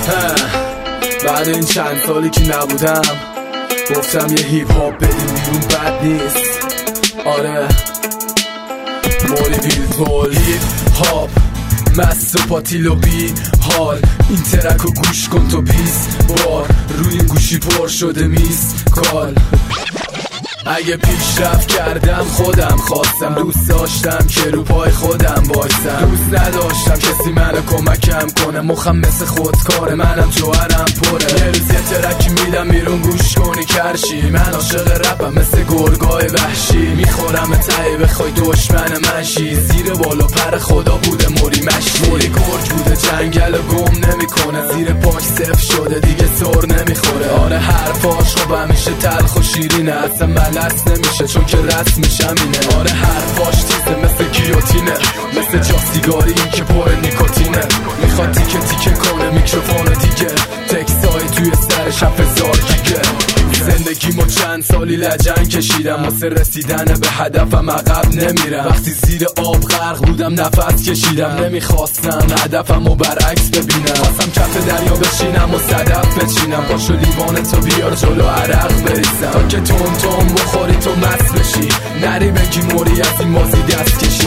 بعد این چند سالی که نبودم گفتم یه هیپ هاپ بدیم بیرون بد نیست. آره موری ویلپول هیپ هاپ مست و پاتیل و بی حال. این ترک رو گوش کن تو 20 بار روی این گوشی پر شده میز کال. اگه پیشرفت کردم خودم خواستم، دوست داشتم که رو پای خودم بایستم، دوست نداشتم کسی منو کمکم کنه. مخم مثل خودکاره، منم جوهرم پره. یه روز یه ترکی میدم بیرون گوش کنی کرشی. من عاشق رپم مثل گرگای وحشی، میخورم ته بخوای دشمن من شی. زیر بالا پر خدا بوده موری مشتی، موری گرگ بوده جنگل گم نمیکنه. زیر پاش صفر شده دیگه سر نمیخوره. آره حرفاش خب همیشه تلخ و شیرینه، اصلا ملس نمیشه چون که رسمش همینه. آره حرفاش تیزه مثل گیوتینه، مثل جا سیگاری این که پر نیکوتینه. میخواد تیکه تیکه کنه میکروفون دیگه، تکسای توی سرش 7000 گیگه. زندگیمو چند سالی لجنگ کشیدم، واسه رسیدن به هدفم عقب نمیرم. وقتی زیر آب غرق بودم نفس کشیدم، نمیخواستم هدفمو برعکس ببینم. خواستم کف دریا بشینم و صدف بچینم. پاشو لیوانتو بیار جلو عرق بریزم، تا که تون تون بخوری تو مست بشی. نری بگی موری از این بازی دست کشی.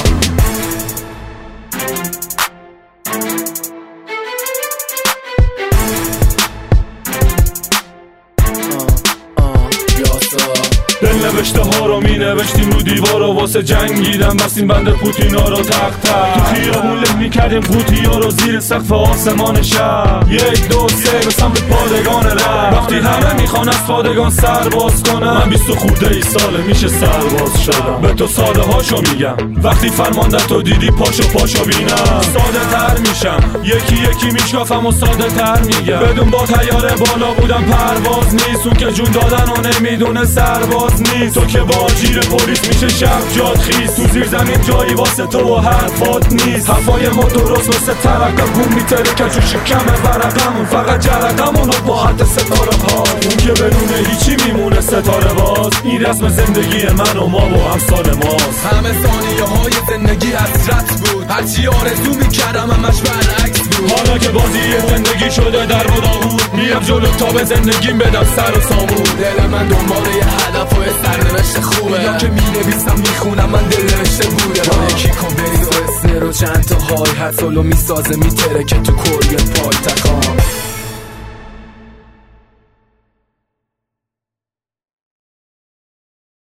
دل نوشته ها رو می نوشتیم رو دیوار و واسه جنگیدم بستیم بند پوتینا رو تق تق. تو خیابون له می کردیم قوطی ها رو زیر سقف آسمان شب. 1 2 3 به سمت پادگان رفت. وقتی همه میخوان از پادگان سر باز کنم، من 20 خورده ای ساله میشه سرباز شدم. به تو ساده هاشو میگم، وقتی فرمانده‌تو دیدی پاشو بینم. ساده تر میشم، یکی یکی میشکافم و ساده تر میگم. بدون با تیاره بالا بودم پرواز نیست، اون که جون دادن و نمیدونه سرباز نیست. تو که با جیر پلیس میشه شب جاد خیز. تو زیر زمین جایی واسه تو و حرفات نیست. حرفای ما درست مثل ترقه گون میتره که جو شکم ورقمون. فقط جرقمون رو با حد ستاره ها، اون که بدون هیچی میمونه ستاره باز. این رسم زندگی من و ما و امثال ماست. همه ثانیه های زندگی حسرت بود، هرچی آرزو میکردم همش برعکس بود. حالا که بازی زندگی شده در و داغون، میرم جلو تا به زندگیم بدم سر و سامون. دل من دنبال یه هدف و سرنوشت خوبه، یا که مینویسم میخونم من دل نوشته بوده. با یکی کن بیز و اسنر و چند تا های حد سولو میسازه میتره که تو کل پای تخام.